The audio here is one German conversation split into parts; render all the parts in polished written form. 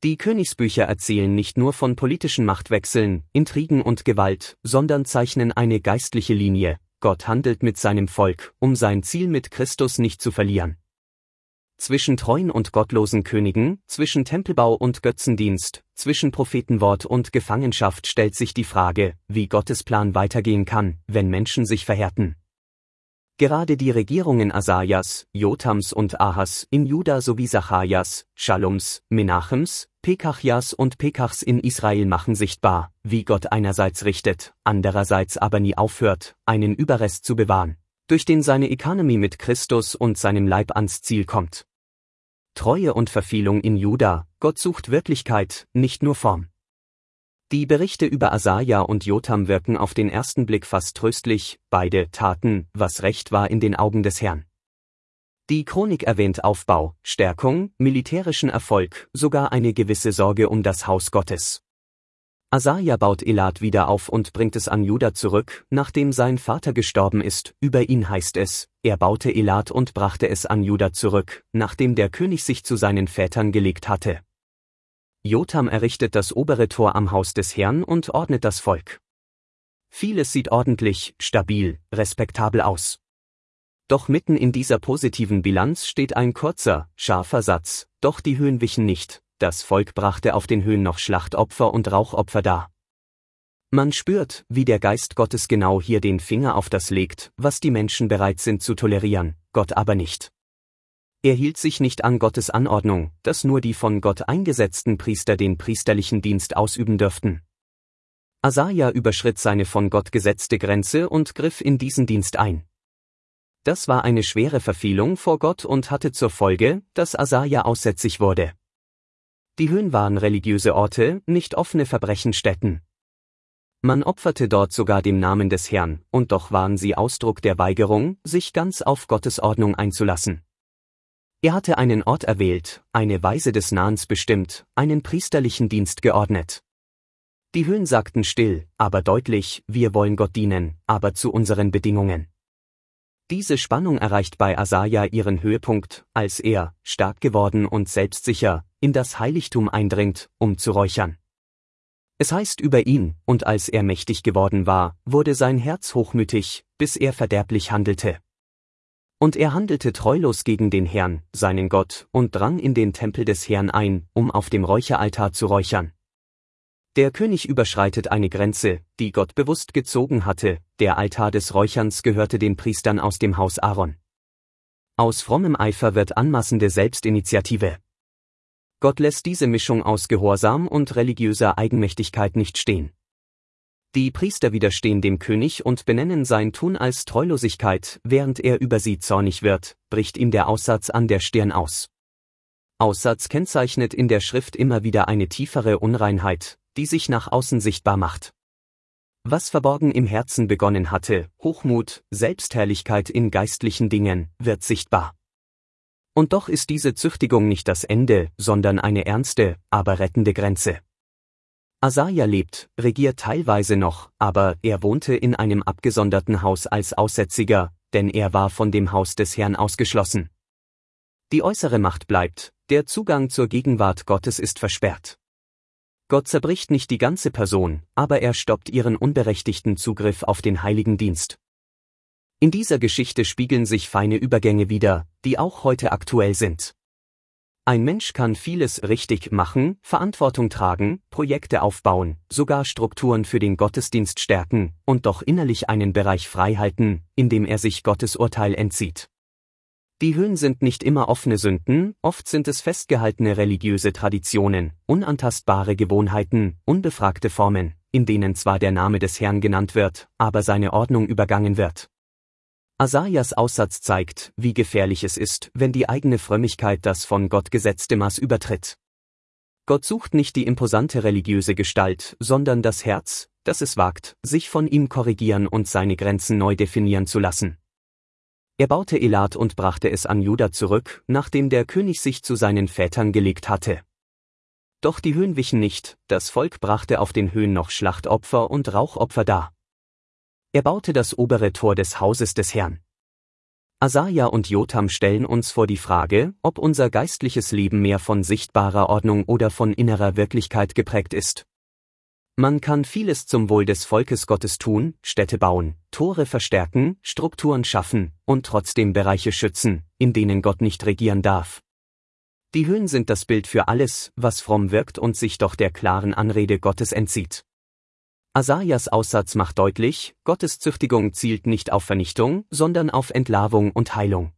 Die Königsbücher erzählen nicht nur von politischen Machtwechseln, Intrigen und Gewalt, sondern zeichnen eine geistliche Linie. Gott handelt mit seinem Volk, um sein Ziel mit Christus nicht zu verlieren. Zwischen treuen und gottlosen Königen, zwischen Tempelbau und Götzendienst, zwischen Prophetenwort und Gefangenschaft stellt sich die Frage, wie Gottes Plan weitergehen kann, wenn Menschen sich verhärten. Gerade die Regierungen Asajas, Jotams und Ahas in Juda sowie Sacharjas, Schallums, Menachems, Pekachjas und Pekachs in Israel machen sichtbar, wie Gott einerseits richtet, andererseits aber nie aufhört, einen Überrest zu bewahren, durch den seine Economy mit Christus und seinem Leib ans Ziel kommt. Treue und Verfehlung in Juda, Gott sucht Wirklichkeit, nicht nur Form. Die Berichte über Asaja und Jotam wirken auf den ersten Blick fast tröstlich, beide taten, was recht war in den Augen des Herrn. Die Chronik erwähnt Aufbau, Stärkung, militärischen Erfolg, sogar eine gewisse Sorge um das Haus Gottes. Asaja baut Elat wieder auf und bringt es an Juda zurück, nachdem sein Vater gestorben ist. Über ihn heißt es, er baute Elat und brachte es an Juda zurück, nachdem der König sich zu seinen Vätern gelegt hatte. Jotam errichtet das obere Tor am Haus des Herrn und ordnet das Volk. Vieles sieht ordentlich, stabil, respektabel aus. Doch mitten in dieser positiven Bilanz steht ein kurzer, scharfer Satz, doch die Höhen wichen nicht, das Volk brachte auf den Höhen noch Schlachtopfer und Rauchopfer dar. Man spürt, wie der Geist Gottes genau hier den Finger auf das legt, was die Menschen bereit sind zu tolerieren, Gott aber nicht. Er hielt sich nicht an Gottes Anordnung, dass nur die von Gott eingesetzten Priester den priesterlichen Dienst ausüben dürften. Asaja überschritt seine von Gott gesetzte Grenze und griff in diesen Dienst ein. Das war eine schwere Verfehlung vor Gott und hatte zur Folge, dass Asaja aussätzig wurde. Die Höhen waren religiöse Orte, nicht offene Verbrechensstätten. Man opferte dort sogar dem Namen des Herrn, und doch waren sie Ausdruck der Weigerung, sich ganz auf Gottes Ordnung einzulassen. Er hatte einen Ort erwählt, eine Weise des Nahens bestimmt, einen priesterlichen Dienst geordnet. Die Höhen sagten still, aber deutlich, wir wollen Gott dienen, aber zu unseren Bedingungen. Diese Spannung erreicht bei Asaja ihren Höhepunkt, als er, stark geworden und selbstsicher, in das Heiligtum eindringt, um zu räuchern. Es heißt über ihn, und als er mächtig geworden war, wurde sein Herz hochmütig, bis er verderblich handelte. Und er handelte treulos gegen den Herrn, seinen Gott, und drang in den Tempel des Herrn ein, um auf dem Räucheraltar zu räuchern. Der König überschreitet eine Grenze, die Gott bewusst gezogen hatte, der Altar des Räucherns gehörte den Priestern aus dem Haus Aaron. Aus frommem Eifer wird anmaßende Selbstinitiative. Gott lässt diese Mischung aus Gehorsam und religiöser Eigenmächtigkeit nicht stehen. Die Priester widerstehen dem König und benennen sein Tun als Treulosigkeit, während er über sie zornig wird, bricht ihm der Aussatz an der Stirn aus. Aussatz kennzeichnet in der Schrift immer wieder eine tiefere Unreinheit, die sich nach außen sichtbar macht. Was verborgen im Herzen begonnen hatte, Hochmut, Selbstherrlichkeit in geistlichen Dingen, wird sichtbar. Und doch ist diese Züchtigung nicht das Ende, sondern eine ernste, aber rettende Grenze. Asaja lebt, regiert teilweise noch, aber er wohnte in einem abgesonderten Haus als Aussätziger, denn er war von dem Haus des Herrn ausgeschlossen. Die äußere Macht bleibt, der Zugang zur Gegenwart Gottes ist versperrt. Gott zerbricht nicht die ganze Person, aber er stoppt ihren unberechtigten Zugriff auf den heiligen Dienst. In dieser Geschichte spiegeln sich feine Übergänge wider, die auch heute aktuell sind. Ein Mensch kann vieles richtig machen, Verantwortung tragen, Projekte aufbauen, sogar Strukturen für den Gottesdienst stärken und doch innerlich einen Bereich frei halten, in dem er sich Gottes Urteil entzieht. Die Höhen sind nicht immer offene Sünden, oft sind es festgehaltene religiöse Traditionen, unantastbare Gewohnheiten, unbefragte Formen, in denen zwar der Name des Herrn genannt wird, aber seine Ordnung übergangen wird. Asajas Aussatz zeigt, wie gefährlich es ist, wenn die eigene Frömmigkeit das von Gott gesetzte Maß übertritt. Gott sucht nicht die imposante religiöse Gestalt, sondern das Herz, das es wagt, sich von ihm korrigieren und seine Grenzen neu definieren zu lassen. Er baute Elat und brachte es an Juda zurück, nachdem der König sich zu seinen Vätern gelegt hatte. Doch die Höhen wichen nicht, das Volk brachte auf den Höhen noch Schlachtopfer und Rauchopfer dar. Er baute das obere Tor des Hauses des Herrn. Asaja und Jotham stellen uns vor die Frage, ob unser geistliches Leben mehr von sichtbarer Ordnung oder von innerer Wirklichkeit geprägt ist. Man kann vieles zum Wohl des Volkes Gottes tun, Städte bauen, Tore verstärken, Strukturen schaffen und trotzdem Bereiche schützen, in denen Gott nicht regieren darf. Die Höhen sind das Bild für alles, was fromm wirkt und sich doch der klaren Anrede Gottes entzieht. Asajas Aussatz macht deutlich, Gottes Züchtigung zielt nicht auf Vernichtung, sondern auf Entlarvung und Heilung.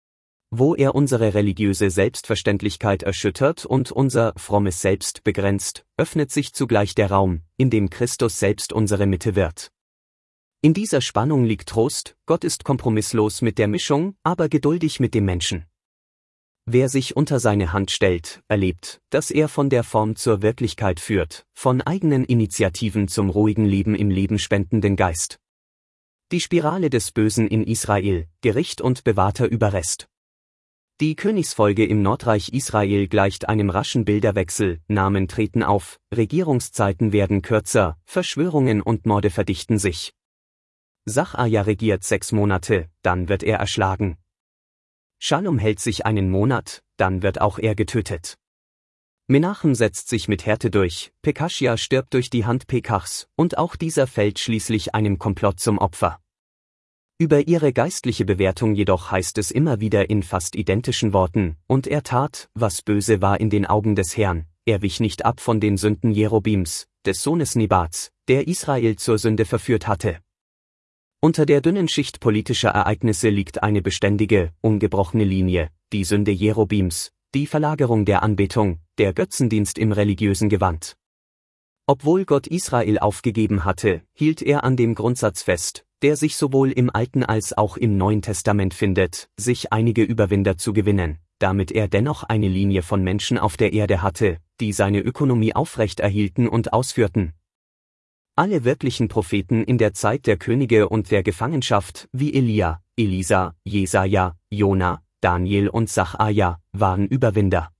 Wo er unsere religiöse Selbstverständlichkeit erschüttert und unser frommes Selbst begrenzt, öffnet sich zugleich der Raum, in dem Christus selbst unsere Mitte wird. In dieser Spannung liegt Trost, Gott ist kompromisslos mit der Mischung, aber geduldig mit dem Menschen. Wer sich unter seine Hand stellt, erlebt, dass er von der Form zur Wirklichkeit führt, von eigenen Initiativen zum ruhigen Leben im lebenspendenden Geist. Die Spirale des Bösen in Israel, Gericht und bewahrter Überrest. Die Königsfolge im Nordreich Israel gleicht einem raschen Bilderwechsel, Namen treten auf, Regierungszeiten werden kürzer, Verschwörungen und Morde verdichten sich. Sacharja regiert 6 Monate, dann wird er erschlagen. Schalom hält sich einen Monat, dann wird auch er getötet. Menachem setzt sich mit Härte durch, Pekaschia stirbt durch die Hand Pekachs, und auch dieser fällt schließlich einem Komplott zum Opfer. Über ihre geistliche Bewertung jedoch heißt es immer wieder in fast identischen Worten, und er tat, was böse war in den Augen des Herrn, er wich nicht ab von den Sünden Jerobims, des Sohnes Nebats, der Israel zur Sünde verführt hatte. Unter der dünnen Schicht politischer Ereignisse liegt eine beständige, ungebrochene Linie, die Sünde Jerobims, die Verlagerung der Anbetung, der Götzendienst im religiösen Gewand. Obwohl Gott Israel aufgegeben hatte, hielt er an dem Grundsatz fest, der sich sowohl im Alten als auch im Neuen Testament findet, sich einige Überwinder zu gewinnen, damit er dennoch eine Linie von Menschen auf der Erde hatte, die seine Ökonomie aufrecht erhielten und ausführten. Alle wirklichen Propheten in der Zeit der Könige und der Gefangenschaft, wie Elia, Elisa, Jesaja, Jona, Daniel und Sacharja, waren Überwinder.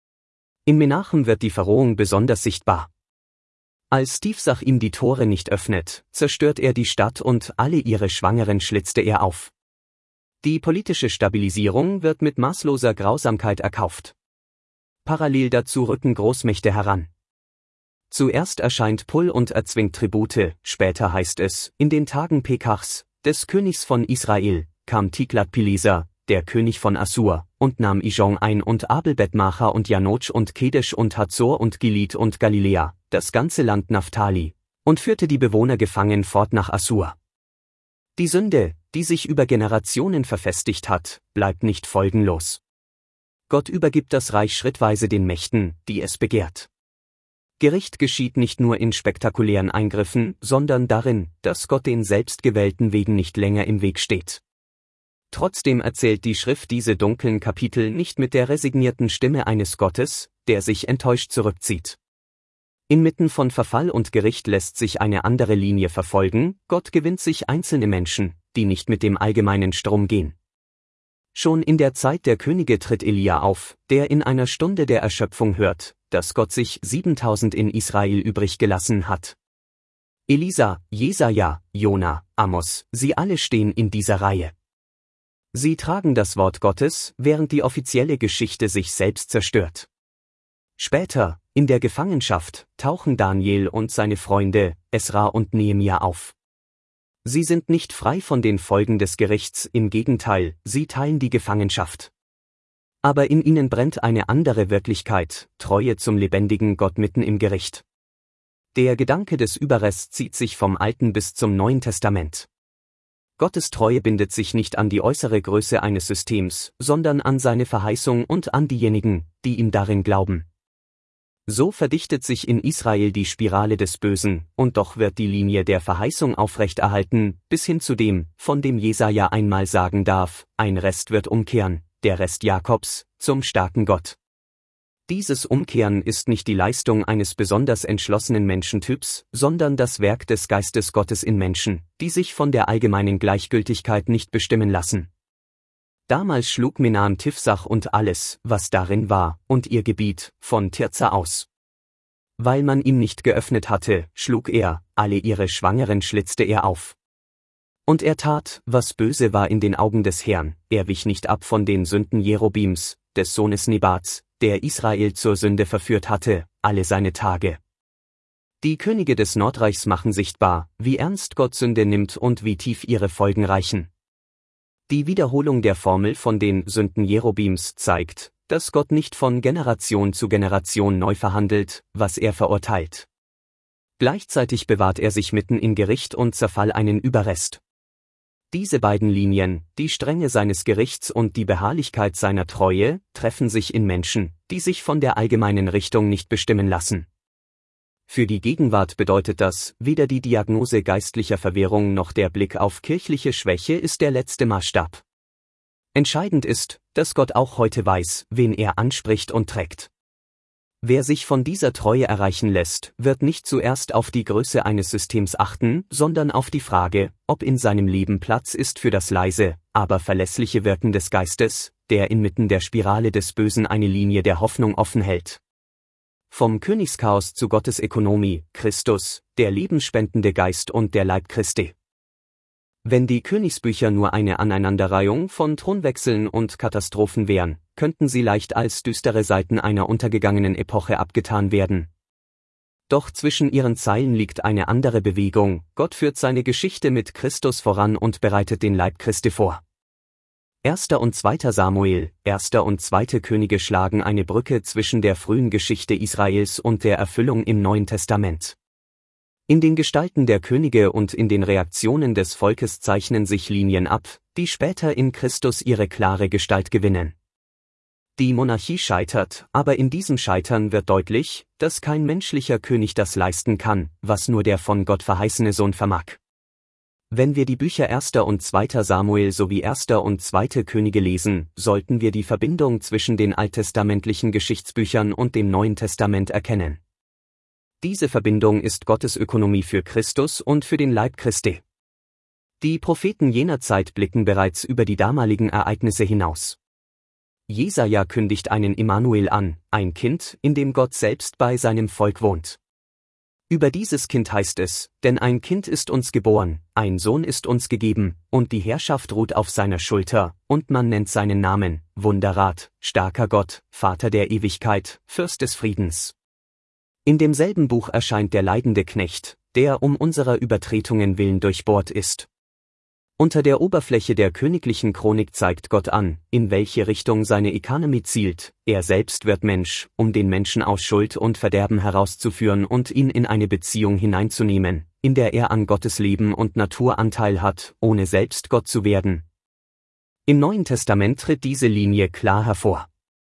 In Menachem wird die Verrohung besonders sichtbar. Als Tifsach ihm die Tore nicht öffnet, zerstört er die Stadt und alle ihre Schwangeren schlitzte er auf. Die politische Stabilisierung wird mit maßloser Grausamkeit erkauft. Parallel dazu rücken Großmächte heran. Zuerst erscheint Pul und erzwingt Tribute, später heißt es, in den Tagen Pekachs, des Königs von Israel, kam Tiglat-Pileser, der König von Assur, und nahm Ijon ein und Abel-Bet-Macha und Janotsch und Kedesh und Hazor und Gilead und Galiläa, das ganze Land Naphtali, und führte die Bewohner gefangen fort nach Assur. Die Sünde, die sich über Generationen verfestigt hat, bleibt nicht folgenlos. Gott übergibt das Reich schrittweise den Mächten, die es begehrt. Gericht geschieht nicht nur in spektakulären Eingriffen, sondern darin, dass Gott den selbstgewählten Wegen nicht länger im Weg steht. Trotzdem erzählt die Schrift diese dunklen Kapitel nicht mit der resignierten Stimme eines Gottes, der sich enttäuscht zurückzieht. Inmitten von Verfall und Gericht lässt sich eine andere Linie verfolgen, Gott gewinnt sich einzelne Menschen, die nicht mit dem allgemeinen Strom gehen. Schon in der Zeit der Könige tritt Elia auf, der in einer Stunde der Erschöpfung hört, dass Gott sich 7000 in Israel übrig gelassen hat. Elisa, Jesaja, Jona, Amos, sie alle stehen in dieser Reihe. Sie tragen das Wort Gottes, während die offizielle Geschichte sich selbst zerstört. Später, in der Gefangenschaft, tauchen Daniel und seine Freunde, Esra und Nehemia auf. Sie sind nicht frei von den Folgen des Gerichts, im Gegenteil, sie teilen die Gefangenschaft. Aber in ihnen brennt eine andere Wirklichkeit, Treue zum lebendigen Gott mitten im Gericht. Der Gedanke des Überrests zieht sich vom Alten bis zum Neuen Testament. Gottes Treue bindet sich nicht an die äußere Größe eines Systems, sondern an seine Verheißung und an diejenigen, die ihm darin glauben. So verdichtet sich in Israel die Spirale des Bösen, und doch wird die Linie der Verheißung aufrechterhalten, bis hin zu dem, von dem Jesaja einmal sagen darf, ein Rest wird umkehren, der Rest Jakobs, zum starken Gott. Dieses Umkehren ist nicht die Leistung eines besonders entschlossenen Menschentyps, sondern das Werk des Geistes Gottes in Menschen, die sich von der allgemeinen Gleichgültigkeit nicht bestimmen lassen. Damals schlug Menahem Tifsach und alles, was darin war, und ihr Gebiet, von Tirza aus. Weil man ihm nicht geöffnet hatte, schlug er, alle ihre Schwangeren schlitzte er auf. Und er tat, was böse war in den Augen des Herrn, er wich nicht ab von den Sünden Jerobims, des Sohnes Nebats, der Israel zur Sünde verführt hatte, alle seine Tage. Die Könige des Nordreichs machen sichtbar, wie ernst Gott Sünde nimmt und wie tief ihre Folgen reichen. Die Wiederholung der Formel von den Sünden Jerobims zeigt, dass Gott nicht von Generation zu Generation neu verhandelt, was er verurteilt. Gleichzeitig bewahrt er sich mitten in Gericht und Zerfall einen Überrest. Diese beiden Linien, die Strenge seines Gerichts und die Beharrlichkeit seiner Treue, treffen sich in Menschen, die sich von der allgemeinen Richtung nicht bestimmen lassen. Für die Gegenwart bedeutet das, weder die Diagnose geistlicher Verwirrung noch der Blick auf kirchliche Schwäche ist der letzte Maßstab. Entscheidend ist, dass Gott auch heute weiß, wen er anspricht und trägt. Wer sich von dieser Treue erreichen lässt, wird nicht zuerst auf die Größe eines Systems achten, sondern auf die Frage, ob in seinem Leben Platz ist für das leise, aber verlässliche Wirken des Geistes, der inmitten der Spirale des Bösen eine Linie der Hoffnung offen hält. Vom Königschaos zu Gottes Ökonomie, Christus, der lebensspendende Geist und der Leib Christi. Wenn die Königsbücher nur eine Aneinanderreihung von Thronwechseln und Katastrophen wären, könnten sie leicht als düstere Seiten einer untergegangenen Epoche abgetan werden. Doch zwischen ihren Zeilen liegt eine andere Bewegung, Gott führt seine Geschichte mit Christus voran und bereitet den Leib Christi vor. 1. und 2. Samuel, 1. und 2. Könige schlagen eine Brücke zwischen der frühen Geschichte Israels und der Erfüllung im Neuen Testament. In den Gestalten der Könige und in den Reaktionen des Volkes zeichnen sich Linien ab, die später in Christus ihre klare Gestalt gewinnen. Die Monarchie scheitert, aber in diesem Scheitern wird deutlich, dass kein menschlicher König das leisten kann, was nur der von Gott verheißene Sohn vermag. Wenn wir die Bücher 1. und 2. Samuel sowie 1. und 2. Könige lesen, sollten wir die Verbindung zwischen den alttestamentlichen Geschichtsbüchern und dem Neuen Testament erkennen. Diese Verbindung ist Gottes Ökonomie für Christus und für den Leib Christi. Die Propheten jener Zeit blicken bereits über die damaligen Ereignisse hinaus. Jesaja kündigt einen Immanuel an, ein Kind, in dem Gott selbst bei seinem Volk wohnt. Über dieses Kind heißt es, denn ein Kind ist uns geboren, ein Sohn ist uns gegeben, und die Herrschaft ruht auf seiner Schulter, und man nennt seinen Namen, Wunderrat, starker Gott, Vater der Ewigkeit, Fürst des Friedens. In demselben Buch erscheint der leidende Knecht, der um unserer Übertretungen willen durchbohrt ist. Unter der Oberfläche der königlichen Chronik zeigt Gott an, in welche Richtung seine Economy zielt, er selbst wird Mensch, um den Menschen aus Schuld und Verderben herauszuführen und ihn in eine Beziehung hineinzunehmen, in der er an Gottes Leben und Natur Anteil hat, ohne selbst Gott zu werden. Im Neuen Testament tritt diese Linie klar hervor.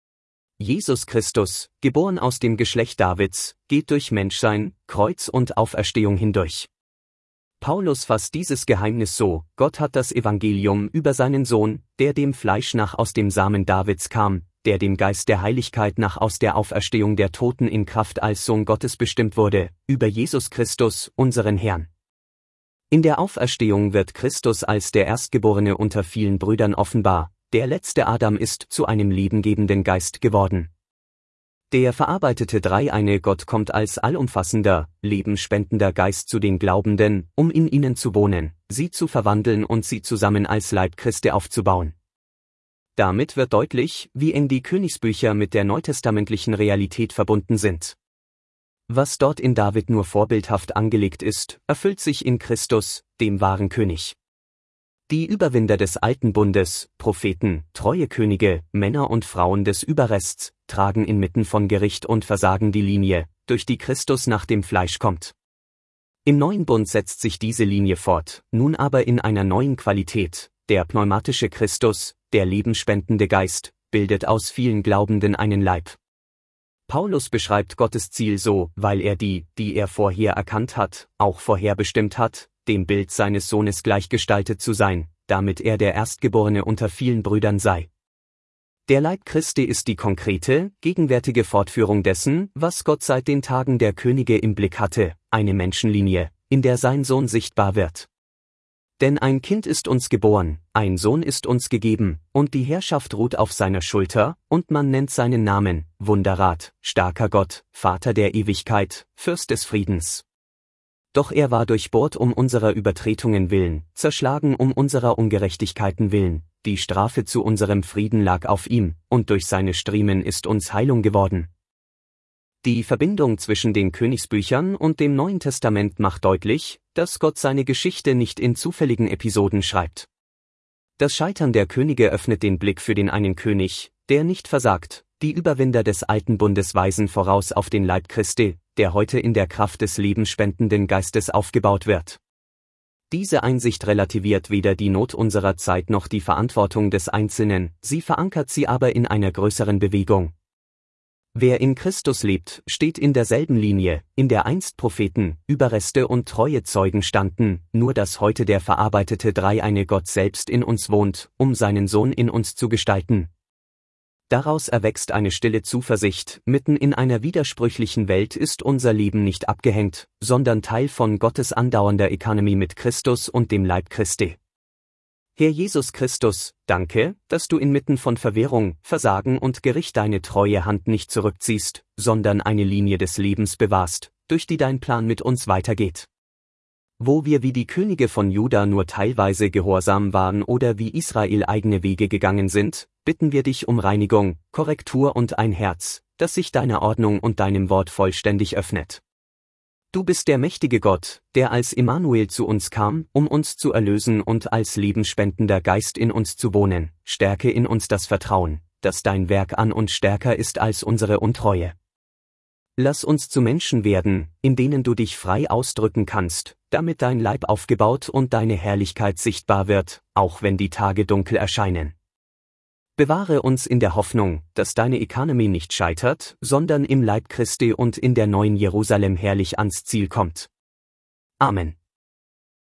Jesus Christus, geboren aus dem Geschlecht Davids, geht durch Menschsein, Kreuz und Auferstehung hindurch. Paulus fasst dieses Geheimnis so: Gott hat das Evangelium über seinen Sohn, der dem Fleisch nach aus dem Samen Davids kam, der dem Geist der Heiligkeit nach aus der Auferstehung der Toten in Kraft als Sohn Gottes bestimmt wurde, über Jesus Christus, unseren Herrn. In der Auferstehung wird Christus als der Erstgeborene unter vielen Brüdern offenbar, der letzte Adam ist zu einem lebengebenden Geist geworden. Der verarbeitete Dreieine Gott kommt als allumfassender, lebenspendender Geist zu den Glaubenden, um in ihnen zu wohnen, sie zu verwandeln und sie zusammen als Leib Christi aufzubauen. Damit wird deutlich, wie eng die Königsbücher mit der neutestamentlichen Realität verbunden sind. Was dort in David nur vorbildhaft angelegt ist, erfüllt sich in Christus, dem wahren König. Die Überwinder des Alten Bundes, Propheten, treue Könige, Männer und Frauen des Überrests, tragen inmitten von Gericht und Versagen die Linie, durch die Christus nach dem Fleisch kommt. Im Neuen Bund setzt sich diese Linie fort, nun aber in einer neuen Qualität. Der pneumatische Christus, der lebensspendende Geist, bildet aus vielen Glaubenden einen Leib. Paulus beschreibt Gottes Ziel so, weil er die er vorher erkannt hat, auch vorherbestimmt hat, dem Bild seines Sohnes gleichgestaltet zu sein, damit er der Erstgeborene unter vielen Brüdern sei. Der Leib Christi ist die konkrete, gegenwärtige Fortführung dessen, was Gott seit den Tagen der Könige im Blick hatte, eine Menschenlinie, in der sein Sohn sichtbar wird. Denn ein Kind ist uns geboren, ein Sohn ist uns gegeben, und die Herrschaft ruht auf seiner Schulter, und man nennt seinen Namen, Wunderrat, starker Gott, Vater der Ewigkeit, Fürst des Friedens. Doch er war durchbohrt um unserer Übertretungen willen, zerschlagen um unserer Ungerechtigkeiten willen, die Strafe zu unserem Frieden lag auf ihm, und durch seine Striemen ist uns Heilung geworden. Die Verbindung zwischen den Königsbüchern und dem Neuen Testament macht deutlich, dass Gott seine Geschichte nicht in zufälligen Episoden schreibt. Das Scheitern der Könige öffnet den Blick für den einen König, der nicht versagt. Die Überwinder des alten Bundes weisen voraus auf den Leib Christi, der heute in der Kraft des lebensspendenden Geistes aufgebaut wird. Diese Einsicht relativiert weder die Not unserer Zeit noch die Verantwortung des Einzelnen, sie verankert sie aber in einer größeren Bewegung. Wer in Christus lebt, steht in derselben Linie, in der einst Propheten, Überreste und treue Zeugen standen, nur dass heute der verarbeitete dreieine Gott selbst in uns wohnt, um seinen Sohn in uns zu gestalten. Daraus erwächst eine stille Zuversicht, mitten in einer widersprüchlichen Welt ist unser Leben nicht abgehängt, sondern Teil von Gottes andauernder Economy mit Christus und dem Leib Christi. Herr Jesus Christus, danke, dass du inmitten von Verwirrung, Versagen und Gericht deine treue Hand nicht zurückziehst, sondern eine Linie des Lebens bewahrst, durch die dein Plan mit uns weitergeht. Wo wir wie die Könige von Juda nur teilweise gehorsam waren oder wie Israel eigene Wege gegangen sind, bitten wir dich um Reinigung, Korrektur und ein Herz, das sich deiner Ordnung und deinem Wort vollständig öffnet. Du bist der mächtige Gott, der als Immanuel zu uns kam, um uns zu erlösen und als lebensspendender Geist in uns zu wohnen. Stärke in uns das Vertrauen, dass dein Werk an uns stärker ist als unsere Untreue. Lass uns zu Menschen werden, in denen du dich frei ausdrücken kannst, damit dein Leib aufgebaut und deine Herrlichkeit sichtbar wird, auch wenn die Tage dunkel erscheinen. Bewahre uns in der Hoffnung, dass deine Economy nicht scheitert, sondern im Leib Christi und in der neuen Jerusalem herrlich ans Ziel kommt. Amen.